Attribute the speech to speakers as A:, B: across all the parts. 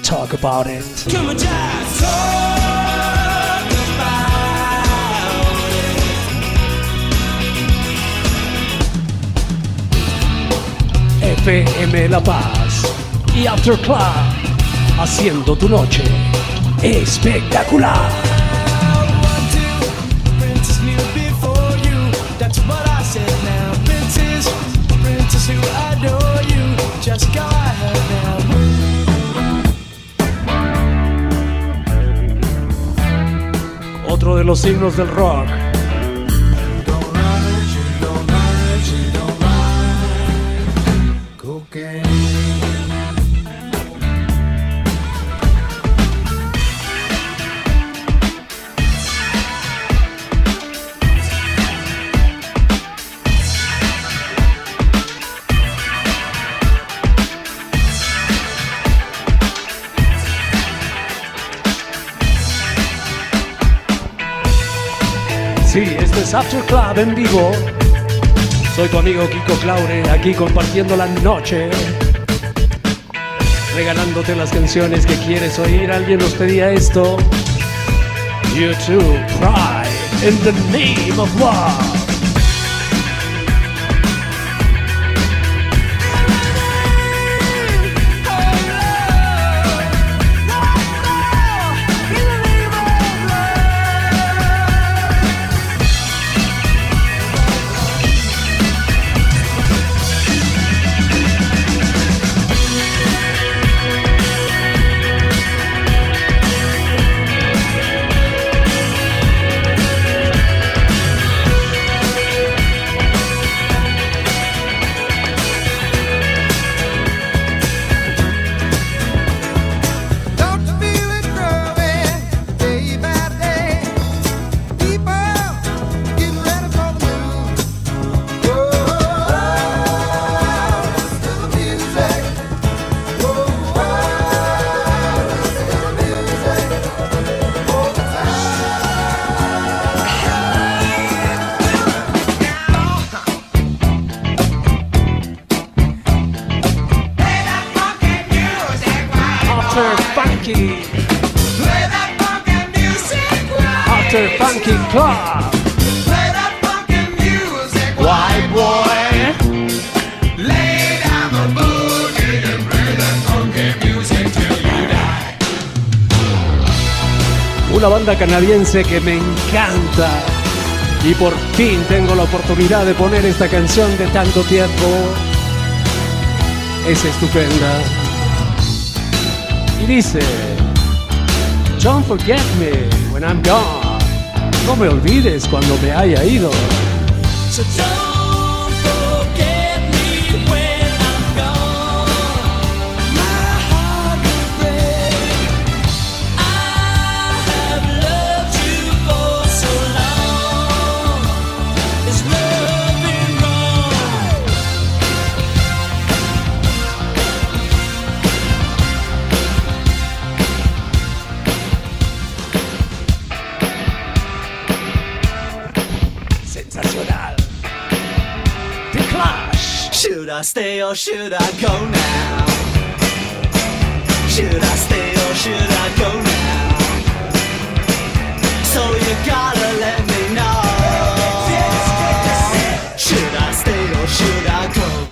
A: talk about it.
B: Come on, just talk about
A: it. FM La Paz y After Club, haciendo tu noche espectacular.
B: That's what I said now. Princess who adore you. Just go ahead now.
A: Otro de los himnos del rock. Sí, este es After Club en vivo. Soy tu amigo Kiko Claure, aquí compartiendo la noche, regalándote las canciones que quieres oír. Alguien nos pedía esto. YouTube, Pride, in the name of love. After Funky Club.
B: Play that funky music, white boy. Lay down the boogie and play that funky music till you die.
A: Una banda canadiense que me encanta. Y por fin tengo la oportunidad de poner esta canción de tanto tiempo. Es estupenda. Y dice: Don't forget me when I'm gone. No me olvides cuando me haya ido.
B: So don't forget me when I'm gone. My heart will break. I have loved you for so long. Is loving wrong?
A: Sensacional. The Clash.
B: Should I stay or should I go now? Should I stay or should I go now? So you gotta let me know. Should I stay or should I go?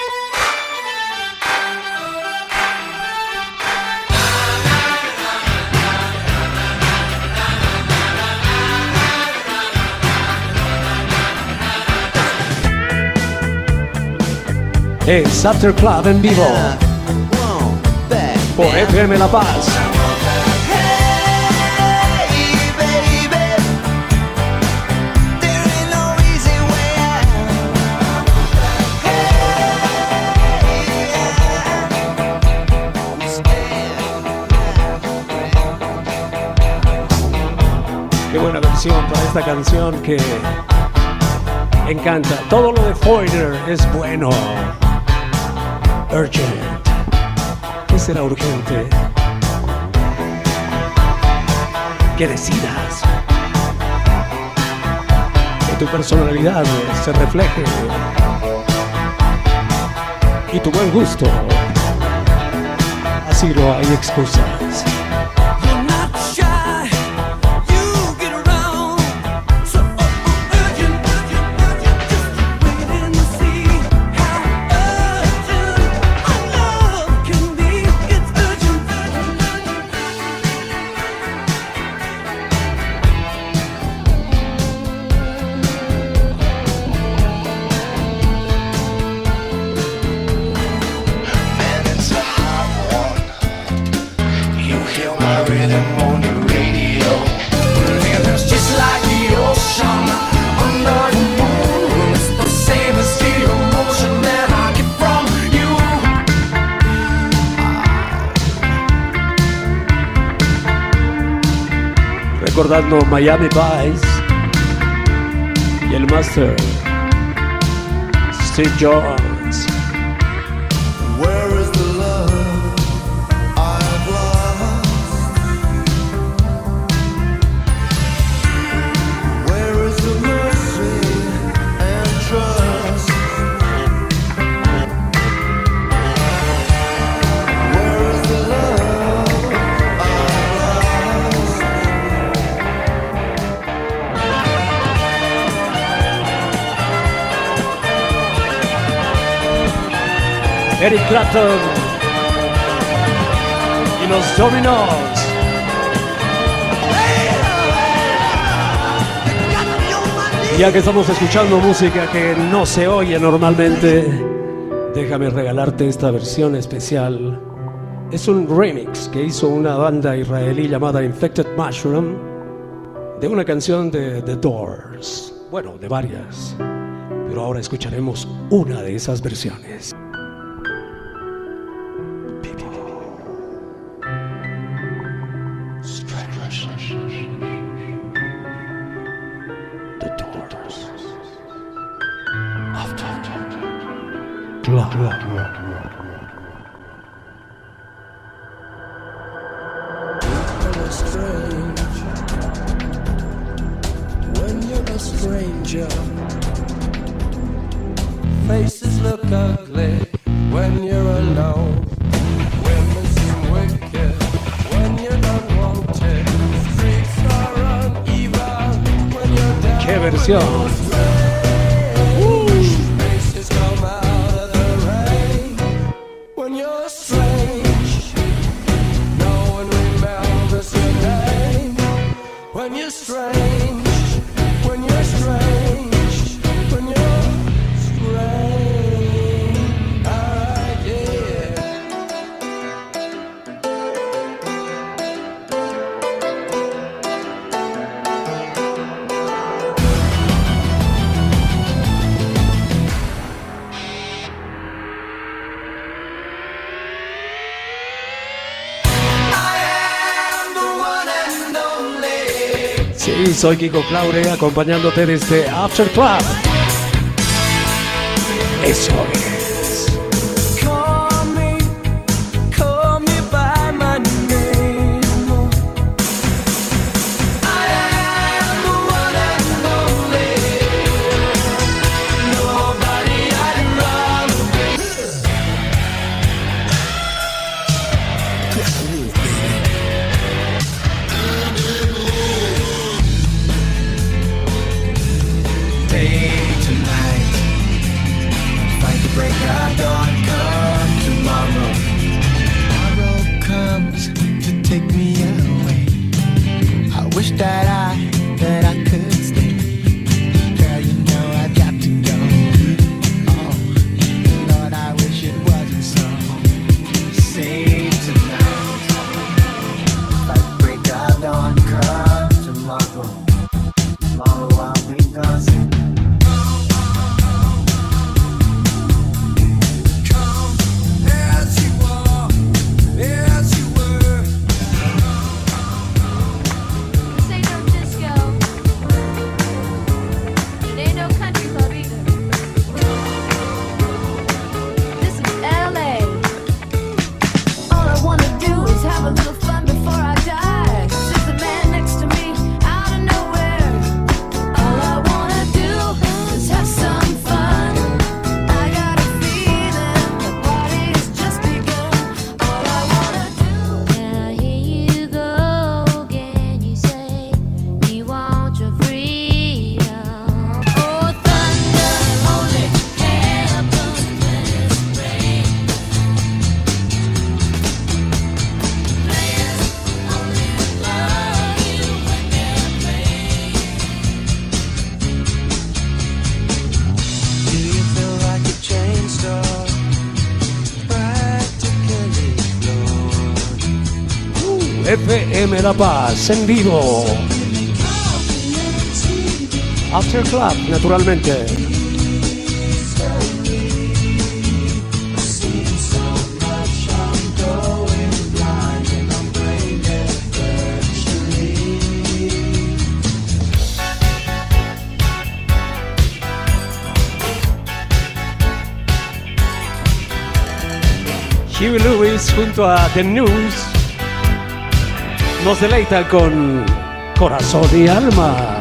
A: Es After Club en vivo por FM La Paz. Qué buena versión para esta canción que encanta. Todo lo de Foreigner es bueno. Urgent. ¿Qué será urgente? Que decidas. Que tu personalidad se refleje. Y tu buen gusto. sí lo hay excusas. Recordando Miami Vice y el Master Steve Jones.
B: Where is the love I've lost? Where is the mercy and trust? Where is the love I've lost?
A: Eric Clapton y los Dominos. Ya que estamos escuchando música que no se oye normalmente, déjame regalarte esta versión especial. Es un remix que hizo una banda israelí llamada Infected Mushroom de una canción de The Doors. Bueno, de varias, pero ahora escucharemos una de esas versiones.
B: Faces look ugly when you're alone. Women seem wicked when you're unwanted. Streets are uneven when you're down.
A: ¡Qué versión!
B: Faces come out of the rain when you're strange. No one remembers your name when you're strange. When you're strange. When you're
A: Sí, soy Kiko Claure, acompañándote desde After Club. Eso es.
B: Call me by my name. I am the one and only. Nobody I'd rather be. Day to night, fight the
A: FM La Paz en vivo. After Club, naturalmente. Huey Lewis junto a The News nos deleita con Corazón y Alma.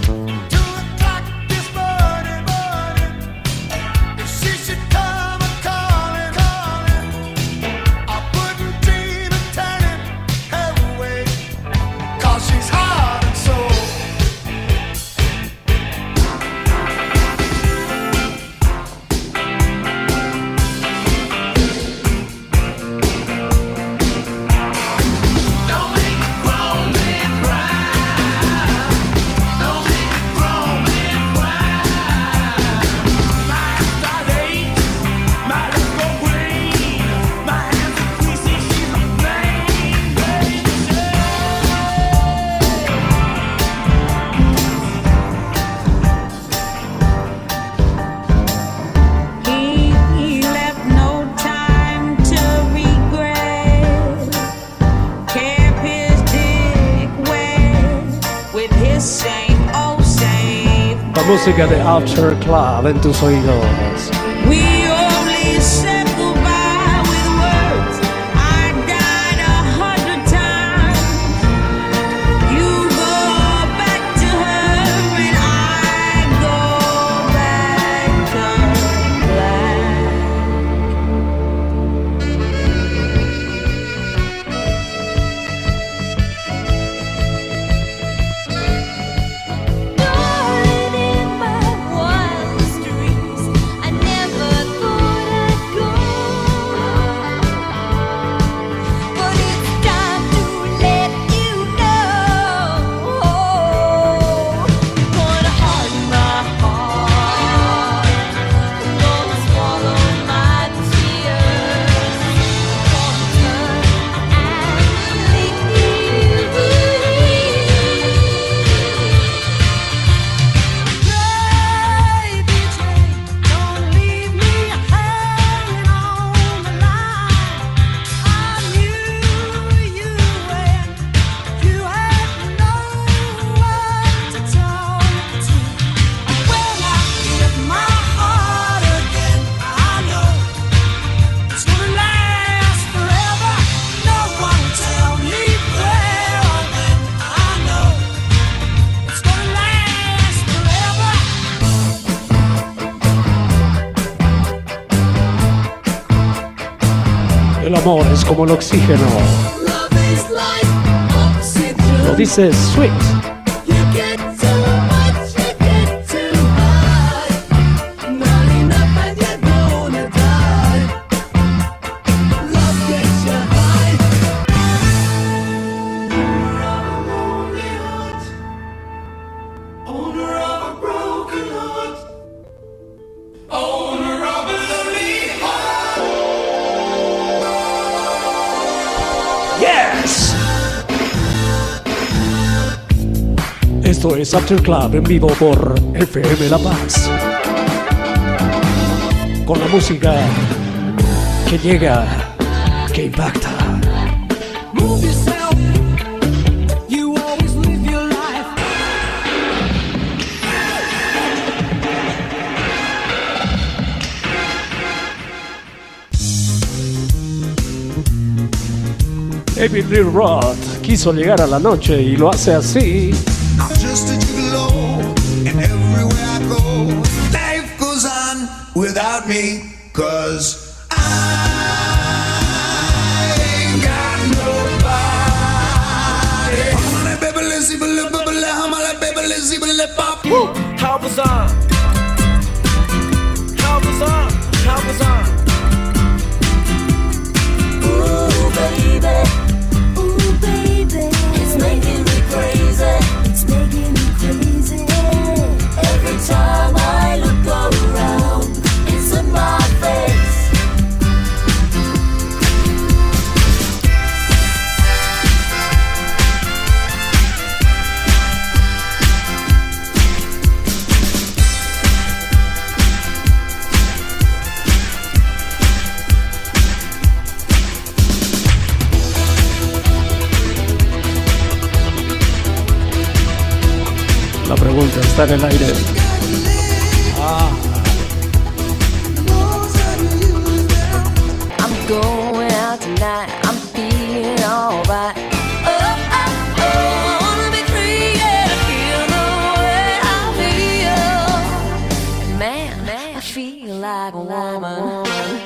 A: Música de After Club en tus oídos.
C: We only said goodbye with words. I died 100 times. You go back to her and I go back to black.
A: El amor es como el oxígeno. Lo dice Sweet. Esto es After Club en vivo por FM La Paz. Con la música que llega, que impacta.
B: Move yourself. You always live your life.
A: David Lee Roth quiso llegar a la noche y lo hace así.
D: I'm just a gigolo, and everywhere I go, life goes on without me, 'cause I ain't got nobody. I'm like baby, let's see, I'm like baby, let's see, let's pop.
B: How was on? How was on? How was on?
E: Ooh, baby. Ooh, baby. It's making me crazy. It's making me crazy. Every time I look around, it's in my face.
A: pregunta, está en el aire.
E: I'm going out tonight, I'm feeling alright. Oh, oh, oh, I wanna be free, yeah, feel the way I feel. Man, I feel like a woman.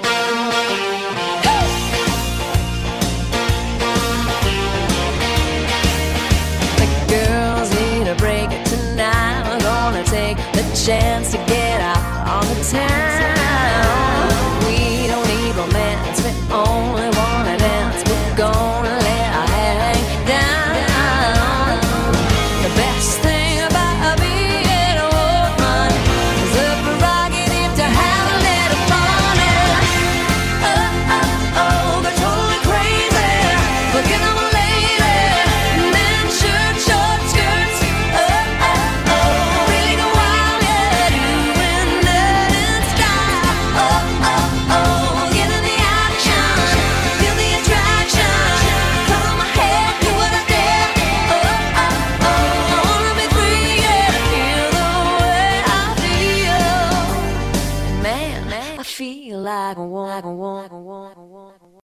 E: The girls need a break tonight. We're gonna take the chance to get out on the town. We don't need romance, we only wanna dance. We're gonna let our hang down. The best thing about being a woman is the prerogative to have a little fun. Oh, oh, oh, they're totally crazy. Forget them a lady. Men, shirt, short skirts. Oh, oh, oh, really go wild, yeah, doing that in style. Oh, oh, oh, get in the action, feel the attraction. Color my hair, do what I dare. Oh, oh, oh, I wanna be free, yeah, feel the way I feel. Man, I feel like a woman.